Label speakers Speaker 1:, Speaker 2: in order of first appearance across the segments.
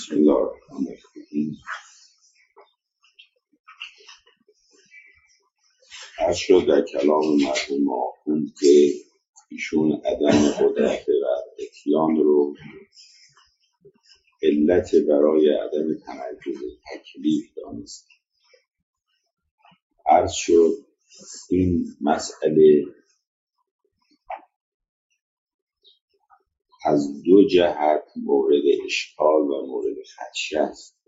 Speaker 1: بسم الله الرحمن الرحیم. عرض شد در کلام مرحوم آخوند که ایشون عدم قدرت و اتیان رو علت برای عدم تمجد تکلیف دانست. عرض شد این مسئله از دو جهت مورد اشکال و مورد خدشه است.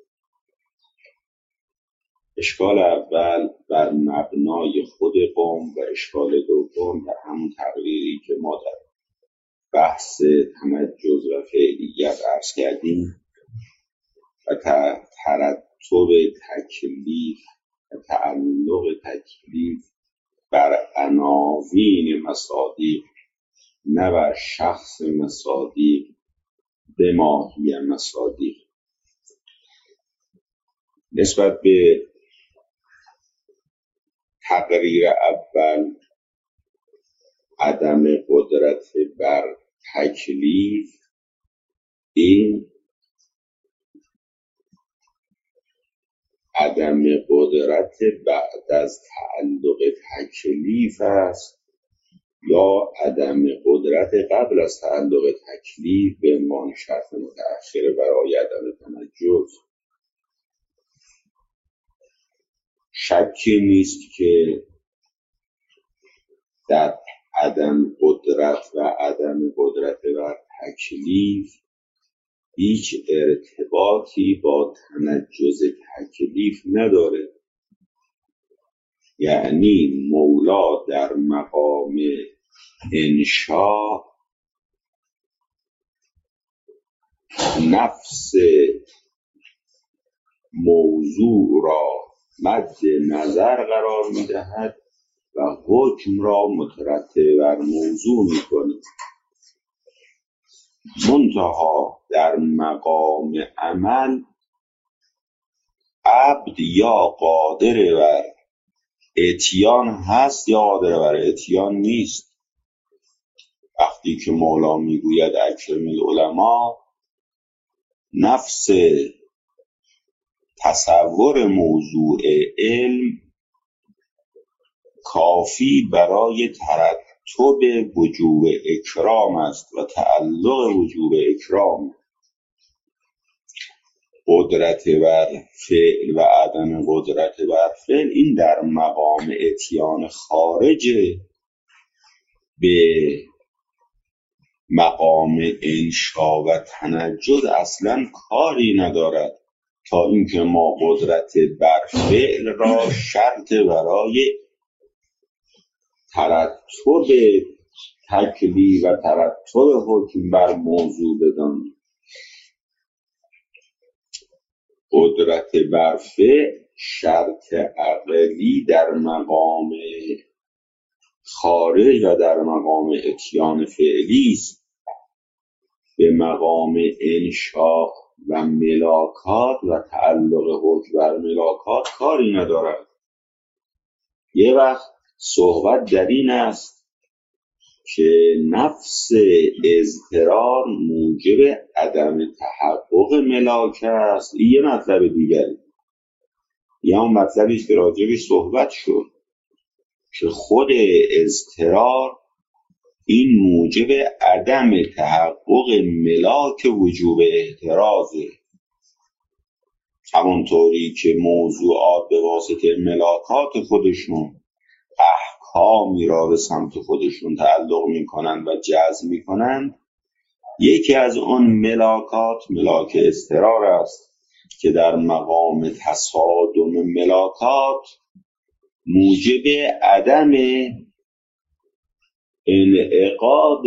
Speaker 1: اشکال اول بر مبنای خود قوم و اشکال دوم در همون تقریری که ما در بحث تمجز و فعلیت عرض کردیم و ترتب تکلیف و تعلق تکلیف بر عناوین مصادیق نه بر شخص مصادیق به ماهی مصادیق. نسبت به تقریر اول عدم قدرت بر تکلیف، این عدم قدرت بعد از تعلق تکلیف است یا عدم قدرت قبل از تعلق تکلیف به عنوان شرط متأخر برای عدم تمجز. شکی نیست که در عدم قدرت و عدم قدرت بر تکلیف هیچ ارتباطی با تمجز تکلیف نداره. یعنی مولا در مقام انشاء نفس موضوع را مد نظر قرار می‌دهد و حکم را مترتب بر موضوع می‌کند. منتها در مقام عمل عبد یا قادر بر اتیان هست یا قادر بر اتیان نیست. وقتی که مولا میگوید اکرم العلماء، نفس تصور موضوع علم کافی برای ترتب وجوب اکرام است و تعلق وجوب اکرام. قدرت بر فعل و عدم قدرت بر فعل این در مقام اتیان خارجه، به مقام انشا و تنجد اصلا کاری ندارد، تا اینکه ما قدرت بر فعل را شرط برای ترتب تکلیف و ترتب حکم بر موضوع بدانیم. قدرت بر فعل شرط عقلی در مقام خارج و در مقام اتیان فعلی است. به مقام انشاء و ملاکات و تعلق حکم بر ملاکات کاری ندارد. یه وقت صحبت در این است که نفس اضطرار موجب عدم تحقق ملاکه است. این یه مطلب دیگری، یا اون مطلبی که راجبش صحبت شد که خود اضطرار این موجب عدم تحقق ملاک وجوب احترازه. همونطوری که موضوعات به واسطه ملاکات خودشون احکامی را به سمت خودشون تعلق میکنند و جذب میکنند، یکی از اون ملاکات ملاک اضطرار است که در مقام تصادم ملاکات موجب عدم انعقاد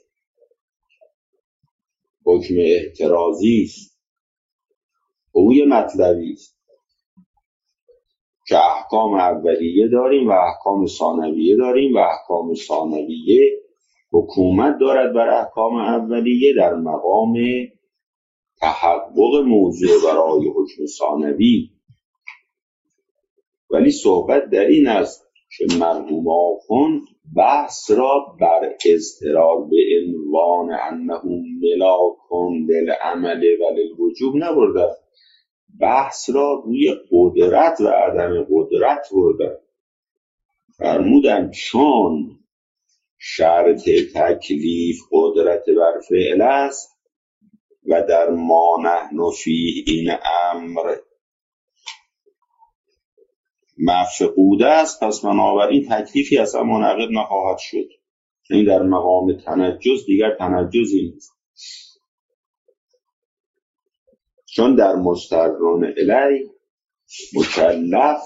Speaker 1: حکم احترازی است. او یه مطلبی است که احکام اولیه داریم و احکام ثانویه داریم و احکام ثانویه حکومت دارد بر احکام اولیه در مقام تحقق موضوع برای حکم ثانوی. ولی صحبت در این است که مرحوم آخوند بحث را بر اضطرار به عنوان انه ملاک للعمل و للوجوب نبردن، بحث را روی قدرت و عدم قدرت بردن. فرمودن چون شرط تکلیف قدرت بر فعل است و در ما نحن فیه این امر مفقود است، پس بنابراین تکلیفی اصلا منعقد نخواهد شد. این در مقام تنجز دیگر تنجزی نیست، چون در مسترون الی مکلف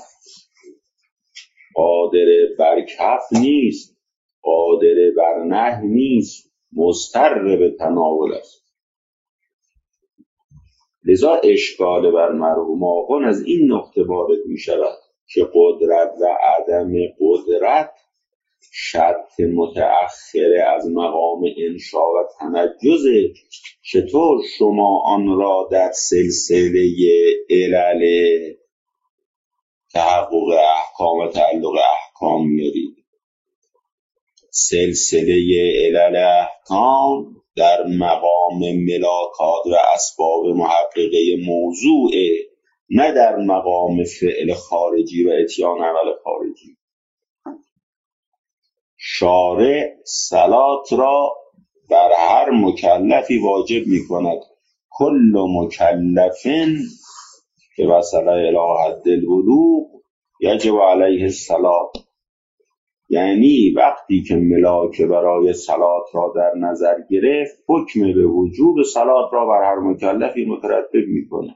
Speaker 1: قادر بر کف نیست، قادر بر نهی نیست، مضطر به تناول است. لذا اشکال بر مرحوم آخوند از این نقطه وارد می شود که قدرت و عدم قدرت شرط متأخره از مقام انشا و تنجزه. چطور شما آن را در سلسله علل تحقق احکام و تعلق احکام میارید؟ سلسله علل احکام در مقام ملاکات و اسباب محققه موضوعه، نه در مقام فعل خارجی و اتیان عمل خارجی. شارع صلات را بر هر مکلفی واجب می کند. کل مکلفن که وصل الی حد البلوغ یجب علیه الصلاة. یعنی وقتی که ملاک برای صلات را در نظر گرفت، حکم به وجوب صلات را بر هر مکلفی مترتب می کند.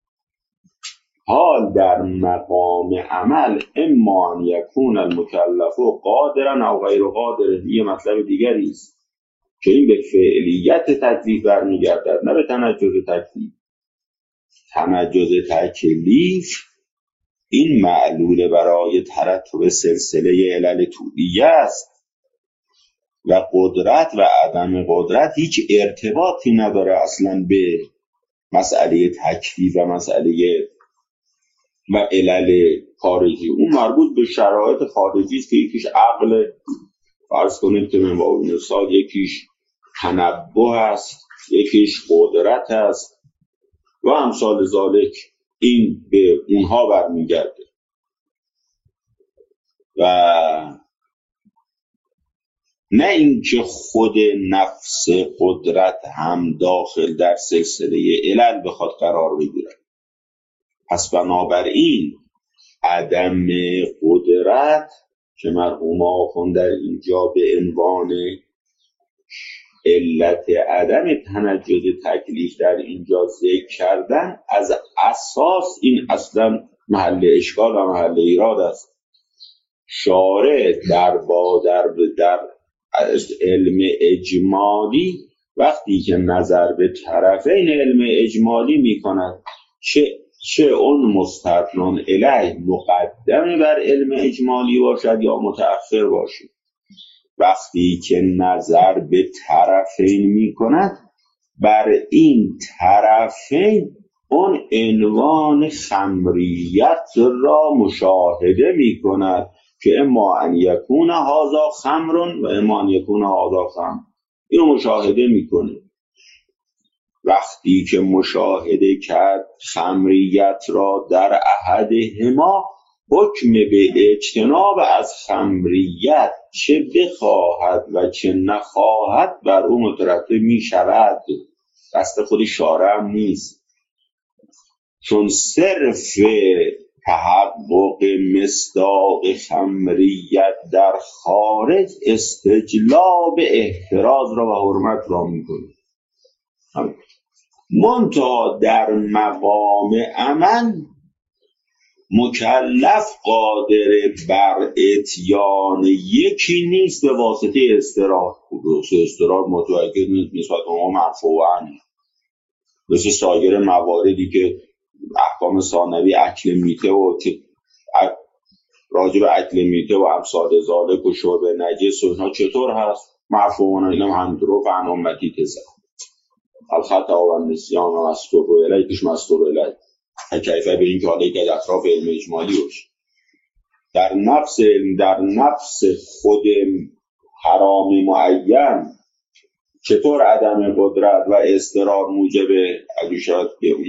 Speaker 1: حال در مقام عمل اما ان یکون المکلف قادرا او غیر قادر، یه مطلب دیگری است که این به فعلیت تکلیف برمیگردد، نه به تنجز تکلیف. تنجز تکلیف این معلول برای ترتب سلسله علل طولیه است و قدرت و عدم قدرت هیچ ارتباطی نداره اصلا به مسئله تکلیف و مسئله و علل خارجی. اون مربوط به شرایط خارجی است که یکیش عقل، فرض کنید که من با مثال یکیش تنبه است، یکیش قدرت است و امثال ذالک. این به اونها برمیگرده و نه اینکه خود نفس قدرت هم داخل در سلسله علل بخواد قرار بگیرد. پس بنابراین عدم قدرت که مرحوم آخوند در اینجا به عنوان علت عدم تنجز تکلیف در اینجا ذکر کردن، از اساس این اصلا محل اشکال و محل ایراد است. شارع در علم اجمالی وقتی که نظر به طرفین علم اجمالی می کند، چه اون مستثنی الیه مقدم بر علم اجمالی باشد یا متأخر باشد، وقتی که نظر به طرفین می کند، بر این طرفین اون عنوان خمریت را مشاهده می کند که اما ان یکون هذا خمر و اما ان یکون هذا خمر. اینو مشاهده می کنه. وقتی که مشاهده کرد خمریت را در احدهما، حکم به اجتناب از خمریت چه بخواهد و چه نخواهد بر او مترتب می شود. دست خود شارع هم نیست، چون صرف تحقق مصداق خمریت در خارج استجلاب احتراز را و حرمت را می کنه. منتها در مقام عمل مکلف قادر بر اتیان یکی نیست به واسطه اضطرار. اضطرار متوجه نیست نسبت به ما مرفوعاً، مثل سایر مواردی که احکام ثانوی اکل میته و راجع به اکل میته و امثال ذالک و شرب نجس و اینا چطور هست؟ مرفوعاً اینا همینطور فعن امتی تزن الخطا و نسیان و مستور و الی کش مستور الی کیفه به این که حالا یک اطراف علم اجمالی باشه. در نفس خود حرام معین چطور عدم قدرت و اضطرار موجب اگه شاید که اون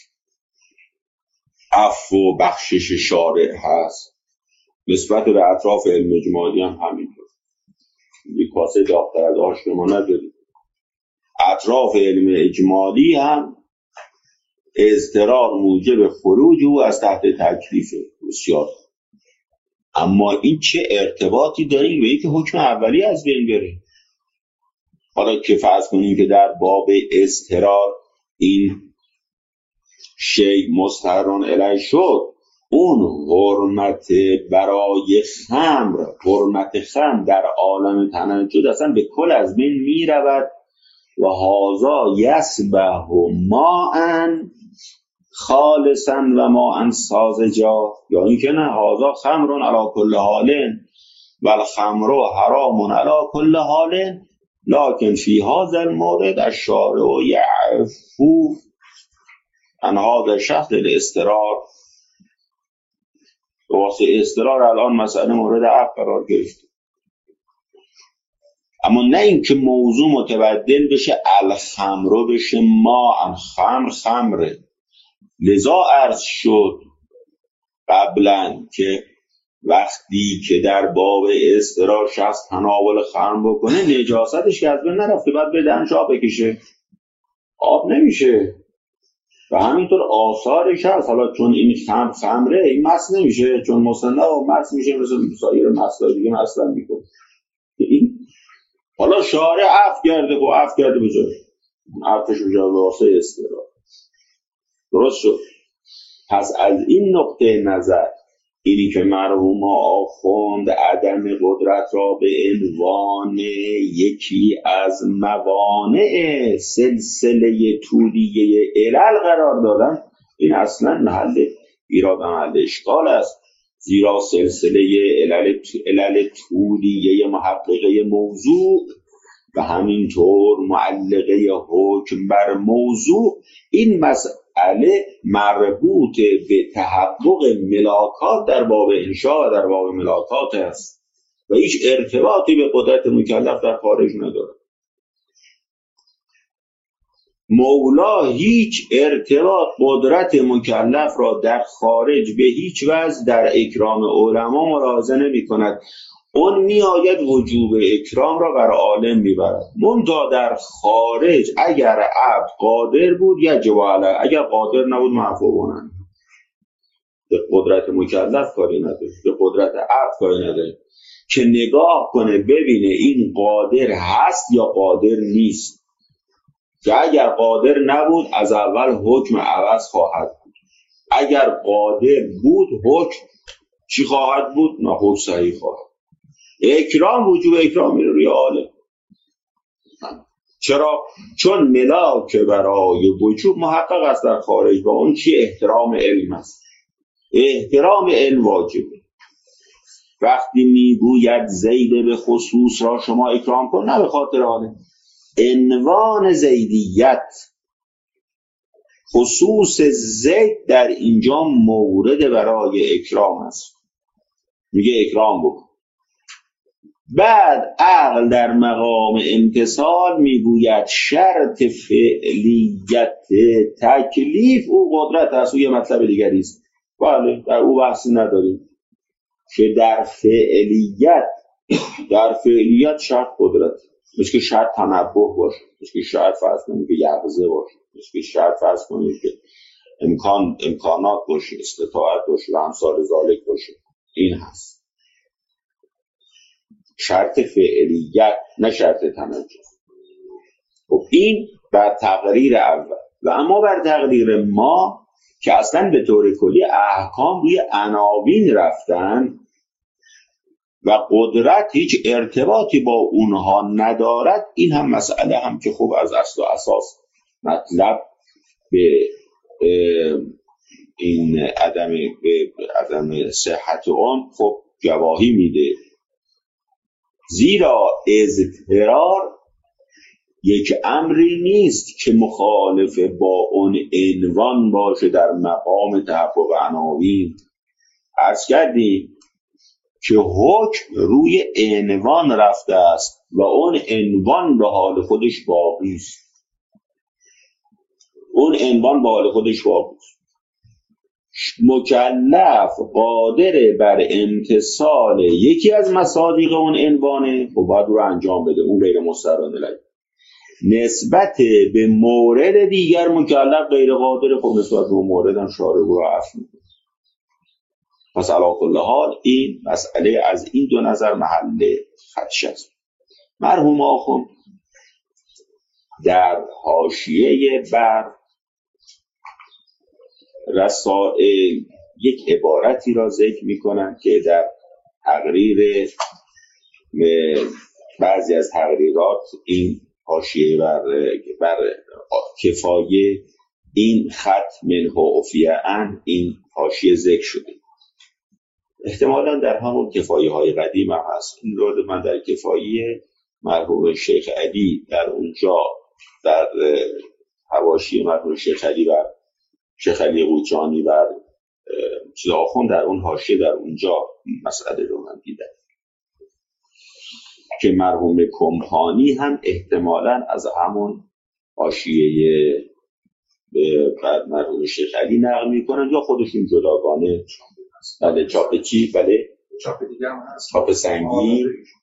Speaker 1: عفو و بخشش شارع هست، نسبت به اطراف علم اجمالی هم همینطور. یک کاسه داغ‌تر از آش که ما نداریم. اطراف علم اجمالی هم اضطرار موجب خروج او از تحت تکلیف بسیار. اما این چه ارتباطی داره به اینکه حکم اولی از بین بره؟ حالا که فرض کنیم که در باب اضطرار این شیء مستحرن الیه شد، اون حرمت برای خمر، حرمت خمر در عالم تنجد اصلا به کل از بین می رود و هازا یسبه ماء خالصا و ماء ساذجا، یا اینکه نه هازا خمر علی کل حال و الخمر حرام علی کل حال لکن فی هذا المورد الشارع یعفو عن هذا شخص الاضطرار. واسه اضطرار الان مسئله مورد عفو قرار گرفت، اما نه اینکه موضوع متبدل بشه الخمر بشه ما خمره. لذا عرض شد قبلا که وقتی که در باب اضطرار شخص تناول خمر بکنه نجاستش که از بین نرفته، بعد به دهنش آب بکشه، آب نمیشه. و همینطور آثارش هست. حالا چون این خمره این مس نمیشه، چون مصنع و مس میشه مثل سایر مسائل دیگه مثلا میکنه. این حالا شارع عفو کرده و عفو کرده بجای عفوش بجای واسه استقرار درست شد. پس از این نقطه نظر اینی که مرحوم آخوند عدم قدرت را به عنوان یکی از موانع سلسله طولیه علل قرار دادن، این اصلا محل ایراد محل اشکال است، زیرا سلسله علل طولیه محققه موضوع و همینطور معلقه حکم بر موضوع این مسئله مربوط به تحقق ملاکات در باب انشاء و در باب ملاکات است و هیچ ارتباطی به قدرت مکلف در خارج نداره. مولا هیچ ارتباط قدرت مکلف را در خارج به هیچ وجه در اکرام علما ملاحظه نمی کند. اون می آید وجوب اکرام را بر عالم می برد. منتها در خارج اگر عبد قادر بود یجب علیه، اگر قادر نبود معفوانه. به قدرت مکلف کاری نداره، به قدرت عبد کاری نداره که نگاه کنه ببینه این قادر هست یا قادر نیست، که اگر قادر نبود از اول حکم عوض خواهد بود، اگر قادر بود حکم چی خواهد بود؟ نه، حکم صحیح خواهد. اکرام وجوب اکرام میره روی عالم. چرا؟ چون ملاک برای وجوب محقق است در خارج و اون چی؟ احترام علم است. احترام علم واجبه. وقتی میگوید زید به خصوص را شما اکرام کن، نه به خاطر عالم، عنوان زیدیت خصوص زید در اینجا مورد برای اکرام است، میگه اکرام بکن. بعد عقل در مقام امتثال میگوید شرط فعلیت تکلیف او قدرت است، او یه مطلب دیگری است. بله، در او بحثی نداریم که در فعلیت شرط قدرت، مثل که شرط تنبه باشه، مثل که شرط فرض کنیم که یقظه باشه، مثل که شرط فرض کنیم که امکانات باشه، استطاعت باشه و امثال ذالک باشه. این هست شرط فعلیت، نه شرط تنجس. خب این بر تقریر اول. و اما بر تقریر ما که اصلا به طور کلی احکام روی عناوین رفتن و قدرت هیچ ارتباطی با اونها ندارد، این هم مسئله هم که خوب از اصل و اساس مطلب به این عدم صحت اون خب گواهی میده. زیرا اضطرار یک امری نیست که مخالف با اون عنوان باشه در مقام تحقق عناوین. عرض کردیم که حکم روی عنوان رفته است و اون عنوان به حال خودش باقی است. اون عنوان به حال خودش باقی است. مکلف قادر بر امتثال یکی از مصادیق اون عنوانه، خب باید رو انجام بده، اون غیر مستران علیه. نسبت به مورد دیگر مکلف غیر قادر، خب نسبت به مورد هم شارع رو عفو میکنه. پس علی کل حال این مسئله از این دو نظر محل خدشه است. مرحوم آخوند در حاشیه بر رسائل یک عبارتی را ذکر می‌کنند که در تقریر بعضی از تقریرات این حاشیه بر کفایه این خط منه عفیه این حاشیه ذکر شده. احتمالاً در همون کفایه های قدیم هم هست. این رو من در کفایه مرحوم شیخ علی در اونجا در حواشی مرحوم شیخ علی و شیخ علی قوچانی و چیز آخوند در اون حاشیه در اونجا مسئله رو من دیدم که مرحوم کمپانی هم احتمالاً از همون حاشیه بعد مرحوم شیخ علی نقل میکنن یا خودشون جداگانه. بله چاپ چی؟ بله
Speaker 2: چاپ دیگه هم هست،
Speaker 1: چاپ سنگی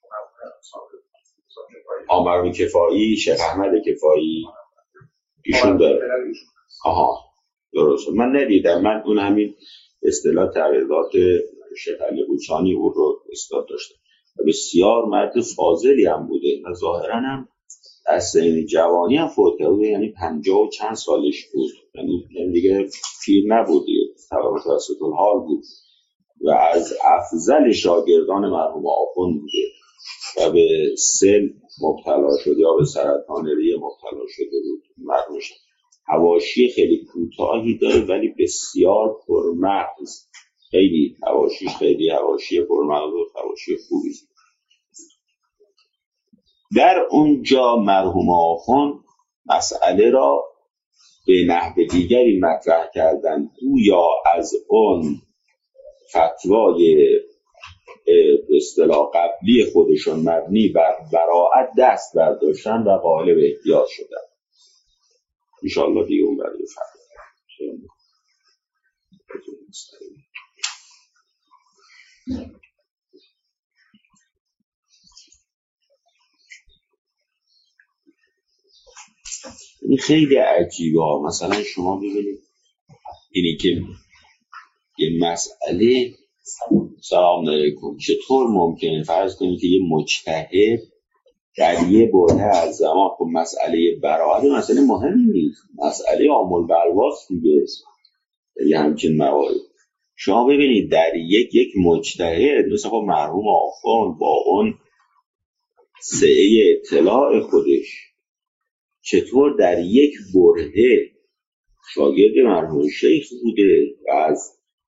Speaker 1: مرحوم کفایی، شیخ احمد کفایی ایشون داره. آها درسته، من ندیدم. من اون همین اصطلاح تغییرات شیخ علی قوچانی او رو استاد داشته. بسیار مرد فاضلی هم بوده و ظاهرا هم از سن جوانی هم فوت کرده، یعنی 50 و چند سالش بود، یعنی دیگه پیر نبود، متوسط الحال بود و از افضل شاگردان مرحوم آخوند بوده و به سل مبتلا شده یا به سرطان ریه مبتلا شده بود. مرحوم حواشی خیلی کوتاهی داره ولی بسیار پرمغز، خیلی حواشیش خیلی حواشی پرمغز و حواشی خوبی. در اونجا مرحوم آخوند مسئله را به نحو دیگری مطرح کردن، گویا از اون فتوای به اصطلاح قبلی خودشون مبنی بر براءت دست برداشتن و قالب احتیاط شدن. انشاءالله دیگه اون برای فرق. این خیلی عجیبه ها. مثلا شما ببینید اینی که یه مسئله، سلام علیکم، چطور ممکنه فرض کنید که یه مجتهد در یه برهه از زمان، خب مسئله براءت مسئله مهمی نیست، مسئله عامل بالواست دیگه، یه همچین موارد شما ببینید در یک مجتهد مثل خب مرحوم آخوند با اون سعه اطلاع خودش چطور در یک برهه شاگرد مرحوم شیخ بوده و از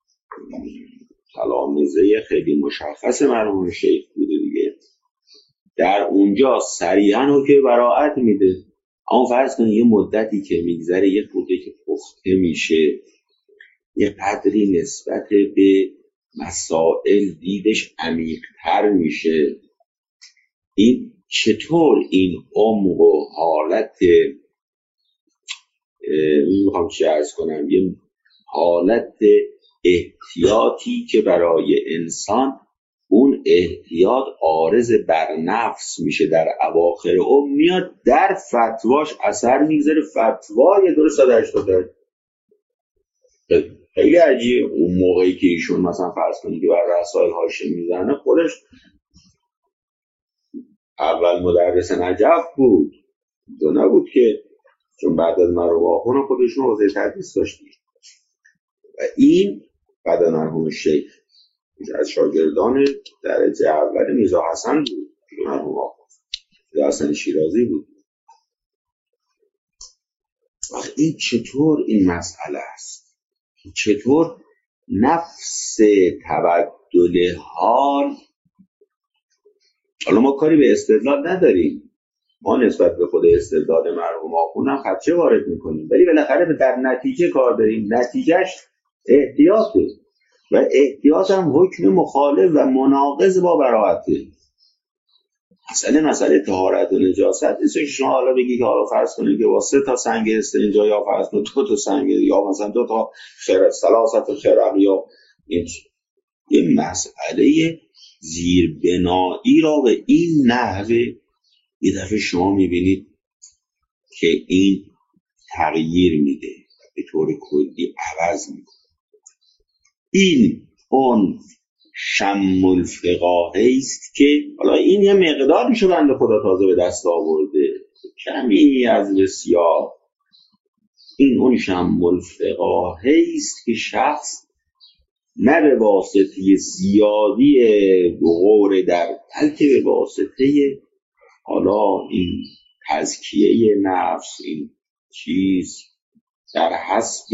Speaker 1: تلامذه خیلی مشخص مرحوم شیخ بوده دیگه، در اونجا صریحاً حکم براءت میده. اما فرض کنید یه مدتی که میگذره، یه خورده که پخته میشه، یه قدری نسبت به مسائل دیدش عمیق‌تر میشه، این چطور این عمق و حالت میخوام چی عرض کنم، یه حالت احتیاطی که برای انسان اون احتیاط عارض بر نفس میشه در اواخر عمر، میاد در فتواش اثر میذاره، فتوای درست 180 درجه. خیلی عجیب. اون موقعی که ایشون مثلا فرض کنید که بر رسائل حاشیه میزنه، خودش اول مدرس نجف بود، دو نبود که، چون بعد از مرحوم آخوند خودشون حوزه تدریس داشتیم و این بعد از مرحوم شیخ از شاگردان درجه اول میرزا حسن بود، مرحوم آخوند میرزا حسن شیرازی بود. این چطور این مسئله است؟ چطور نفس تبدل حال، حالا ما کاری به استدلال نداریم، ما نسبت به خود استدلال مرحوم آخوند هم خدشه وارد میکنیم، ولی بالاخره در نتیجه کار داریم، نتیجهش احتیاطه. و احتیاط هم حکم مخالف و مناقض با براءته. مسئله طهارت و نجاست نیست که شما حالا بگی که حالا فرض کنید که با 3 تا سنگ استنجا یا فرض کنید 2 تا سنگ یا مثلا 2 تا ثلاثه خرق یا این مسئله زیربنایی را به این نحوه یه دفعه شما میبینید که این تغییر میده، به طور کلی عوض میکنه. این اون شم الفقاهه است که حالا این یه مقداریشو بنده خدا تازه به دست آورده، کمی از بسیار. این اون شم الفقاهه است که شخص نه به واسطه زیادی غور در، بلکه به واسطه حالا این تزکیه نفس، این چیز در حسب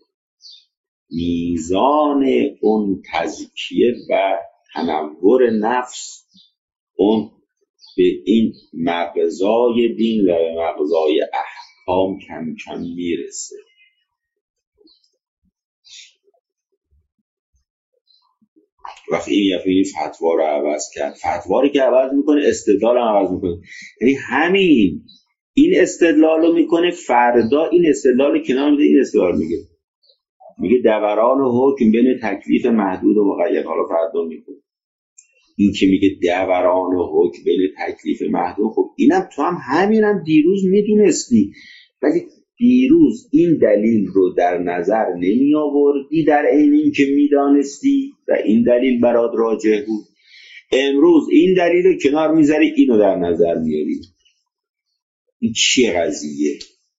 Speaker 1: میزان اون تزکیه و تنور نفس اون به این مغزای دین و به مغزای احکام کم کم میرسه. وقتی این یفعی فتوا رو عوض کرد، فتوا رو که عوض میکنه استدلال هم عوض میکنه. یعنی همین این استدلال رو میکنه، فردا این استدلال رو کنار میده، این استدلال میگه دوران حکم بین تکلیف محدود و مقید. حالا فردا میکنه این که میگه دوران حکم بین تکلیف محدود، خب اینم تو هم همینم دیروز میدونستی، ولی دیروز این دلیل رو در نظر نمی آوردی در عین این که میدانستی و این دلیل برات راجح بود. امروز این دلیل رو کنار میذاری، اینو در نظر میاری. این چیه قضیه؟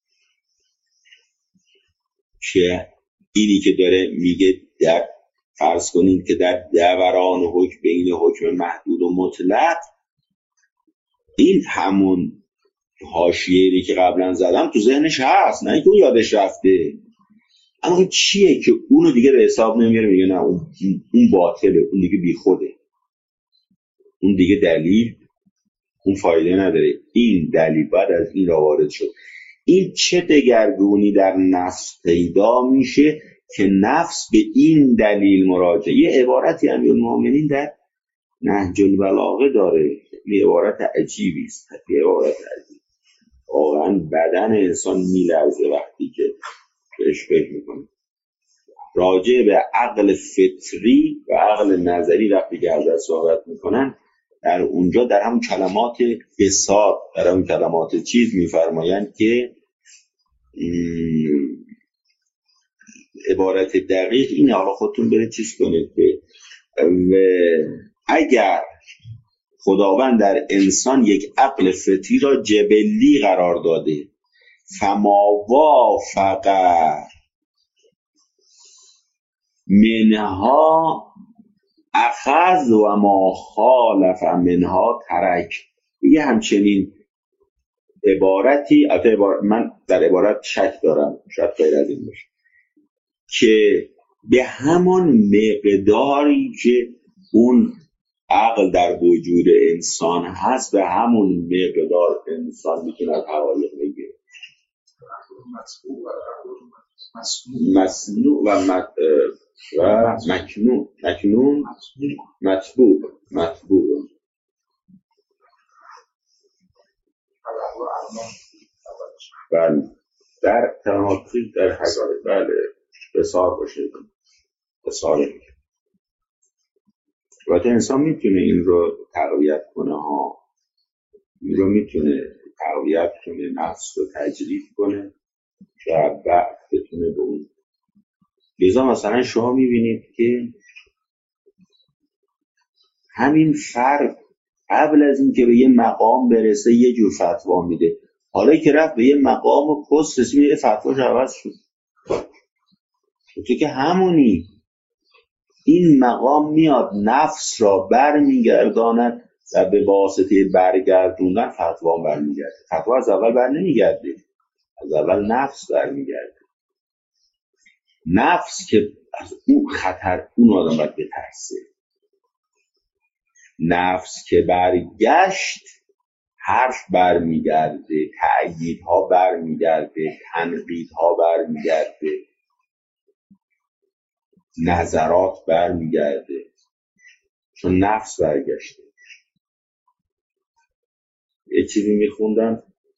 Speaker 1: چیه؟ اینی که داره میگه در فرض کنید که در دوران حکم بین حکم محدود و مطلق، این همون حاشیه‌ای که قبلا زدم تو ذهنش هست، نه اینکه اون یادش رفته. اما این چیه که اونو دیگه به حساب نمیاره، میگه نه اون باطله، اون دیگه بیخوده، اون دیگه دلیل، اون فایده نداره. این دلیل بعد از این را وارد شد. این چه دگرگونی در نفس پیدا میشه که نفس به این دلیل مراجعه. یه عبارتی امیرالمومنین در نهج البلاغه داره، یه عبارت عجیبی است، یه عبارت عجیب، واقعا بدن انسان میلرزه وقتی که بهش فکر میکنه. راجع به عقل فطری و عقل نظری وقتی که ازش صحبت میکنن، در اونجا در هم کلمات بساط، در هم کلمات چیز میفرمایند که عبارت دقیق اینه، حالا خودتون برید چیز کنید که اگر خداوند در انسان یک عقل فطری را جبلی قرار داده، فما وافق منها اخذ و ما خالف منها ترک. یه همچنین عبارتی، من در عبارت شک دارم، شاید غیر از این باشه، که به همان مقداری که اون عقل در وجود انسان هست، به همون مقدار انسان میتونه حقایق بگیره. مسنوع و مکنون مطبوع. بله در تماطی در حقایق، بله بسار باشه، بساره. البته انسان میتونه این رو تقویت کنه ها، این رو میتونه تقویت کنه، نفس رو تجریب کنه و بعد بتونه به اون. لذا مثلا شما میبینید که همین فرد قبل از این که به یه مقام برسه یه جور فتوا میده، حالا که رفت به یه مقام و پست رسید میده فتواش عوض شد. تو که همونی، این مقام میاد نفس را بر میگرداند و به واسطه برگردوندن فتوا بر میگرده. فتوا از اول بر نمیگرده، از اول نفس بر میگرده. نفس که از اون خطر اون آدم باید بترسه. نفس که برگشت حرف بر میگرده، تأییدها بر میگرده، تنقیدها بر میگرده. نظرات برمیگرده، چون نفس برگشته. یه چیزی میخوندم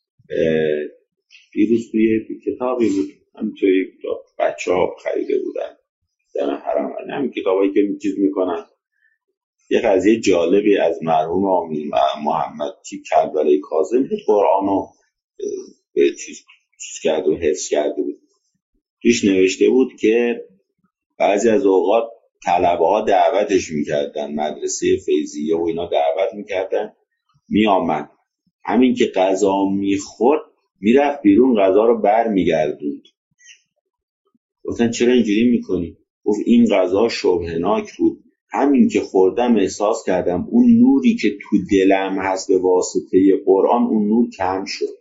Speaker 1: دیروز توی کتابی بود، همینطوری بچه ها خریده بودن دم حرم، همین کتابایی که چیز میکنن. یه قضیه جالبی از مرحوم آمین محمد کلبلای کاظم بود، قرآنو چیز کرده و حفظ کرده بود. توش نوشته بود که بعضی از اوقات طلبه ها دعوتش میکردن، مدرسه فیضیه و اینا دعوت میکردن، میامد همین که غذا میخورد میرفت بیرون، غذا رو بر میگردوند. گفتن چرا اینجوری میکنی؟ گفت این غذا شبهناک بود، همین که خوردم احساس کردم اون نوری که تو دلم هست به واسطه قرآن اون نور کم شد.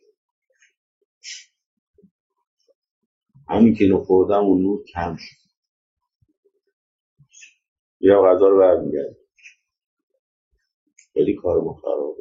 Speaker 1: همین که اینو خوردم اون نور کم شد. یا غذا رو برمیگرد. ولی کار ما خرابه.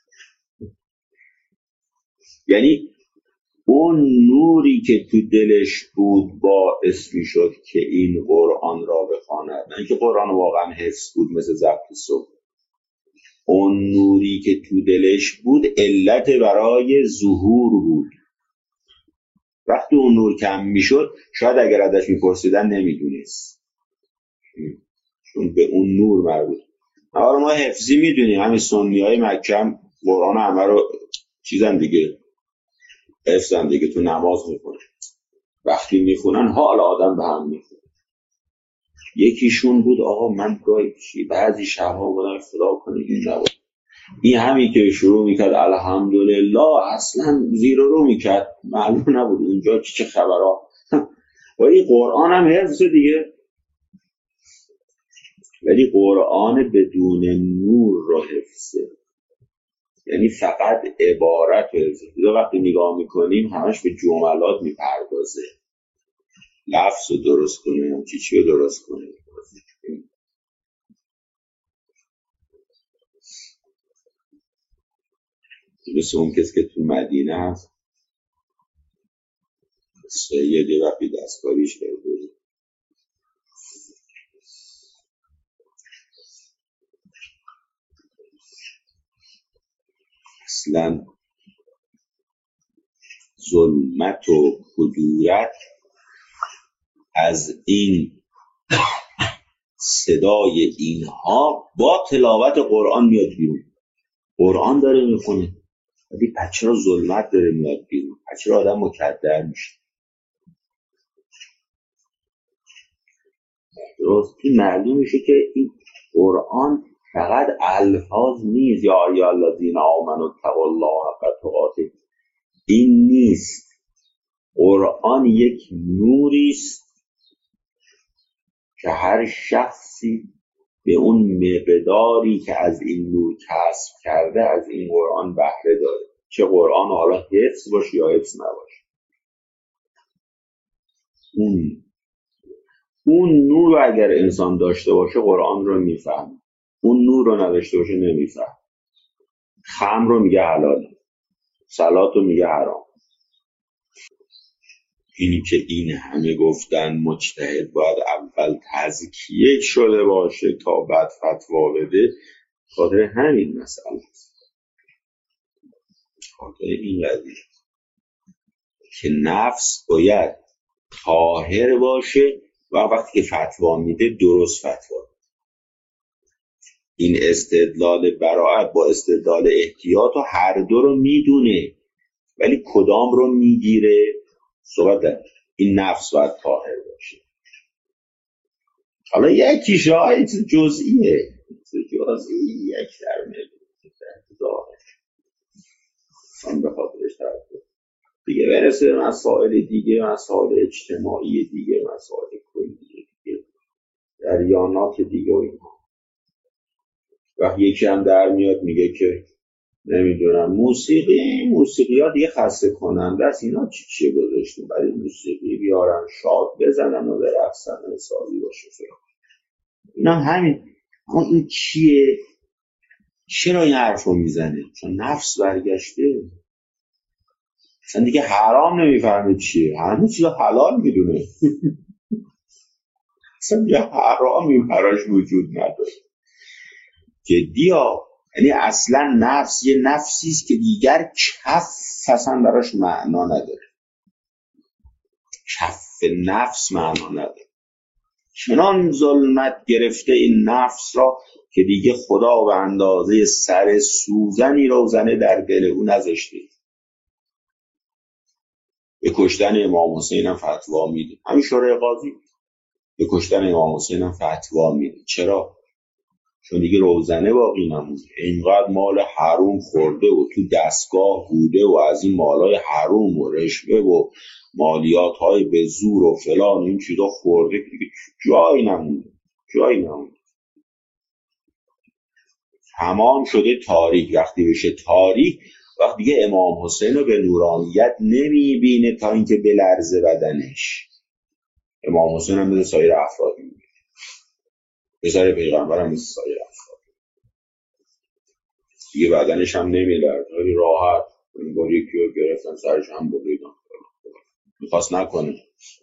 Speaker 1: یعنی اون نوری که تو دلش بود باعث می شد که این قرآن را بخواند، نه اینکه قرآن واقعا حفظ بود مثل ضبط صبح. اون نوری که تو دلش بود علت برای ظهور بود. وقتی اون نور کم می شد شاید اگر ازش می پرسیدن نمی دونست، چون به اون نور مربوط. اما ما حفظی می دونیم، همین سنی های مکه هم قرآن همه رو چیزن دیگه، حفظن دیگه، تو نماز می کنن. وقتی می خونن حال آدم به هم می خونه. یکیشون بود آقا من گاهی بعضی شبها بودم خدا کنه این نبود، این همین که شروع میکرد الحمدلله اصلا زیر رو میکرد، معلوم نبود اونجا چه خبرها. ولی قرآن هم حفظ دیگه، ولی قرآن بدون نور رو حفظه، یعنی فقط عبارت حفظه. وقتی نگاه میکنیم همش به جملات میپردازه، لفظ رو درست کنیم، چی رو درست کنیم. مثل اون کسی که تو مدینه هست سیدی وقتی دستکاریش کرده، اصلا ظلمت و کدورت از این صدای اینها با تلاوت قرآن میاد بیرون. قرآن داره میخونه ولی چرا ظلمت داره میاد بیرون، چرا آدم مکدر میشه. درست این معلوم میشه که این قرآن فقط الفاظ نیست، یا ایها الذین آمنوا اتقوا الله حق تقاته، این نیست. قرآن یک نوری است که هر شخصی به اون مقداری که از این نور کسب کرده از این قرآن بهره داره، چه قرآن حالا حفظ باشه یا حفظ نباشه. اون نور رو اگر انسان داشته باشه قرآن رو میفهم، اون نور رو نداشته باشه نمیفهم. خمر رو میگه حلاله، صلات رو میگه حرام. اینی که این همه گفتن مجتهد باید اول تزکیه شده باشه تا بعد فتوا بده، خاطر همین مسئله است، خاطر این قضیه که نفس باید طاهر باشه و وقتی که فتوا میده درست فتوا. این استدلال براعت با استدلال احتیاط و هر دو رو میدونه، ولی کدام رو میگیره؟ صحبت این نفس باید طاهر باشه. حالا یکی شاید جزئیه یک در میلیون من به خاطرش طرف دیگه برسه مسائل دیگه، مسائل اجتماعی دیگه، مسائل کلی دیگه، جریانات دیگه و اینها. و یکی هم در میاد میگه که نمیدونم موسیقی ها دیگه خسته کننده است، اینا چیه گذاشتیم برای موسیقی بیارن شاد بزنن و برقصن حسابی باشه فرا. اینا همین. اما این چیه؟ چرا این حرف رو میزنه؟ چون نفس برگشته، اصلا دیگه حرام نمیفهمه چیه، همه چیز حلال میدونه. اصلا یه حرامی براش وجود نداره. جدی ها. یعنی اصلا نفس یه نفسی است که دیگر کف اصلا براش معنا نداره. کف نفس معنا نداره. چنان ظلمت گرفته این نفس را که دیگه خدا به اندازه سر سوزنی روزنه در دل او نذاشته. به کشتن امام حسین هم فتوا میده. همین شورای قاضی به کشتن امام حسین هم فتوا میده. چرا؟ چون دیگه روزنه باقی نمونده. اینقدر مال حروم خورده و تو دستگاه بوده و از این مالای حروم و رشوه و مالیات های به زور و فلان این چیزا خورده که دیگه جایی نمونده. جایی نمونده. تمام شده تاریک. وقتی بشه تاریک، وقتی دیگه امام حسین رو به نورانیت نمیبینه تا اینکه بلرزه بدنش. امام حسین هم مثل سایر افراد میبینه. به سایر پیغمبر هم مثل سایر افراد. دیگه بدنش هم نمیلرزه. خیلی راحت. این بار یکی رو گرفتن سرش هم بریدن. میخواست نکنه.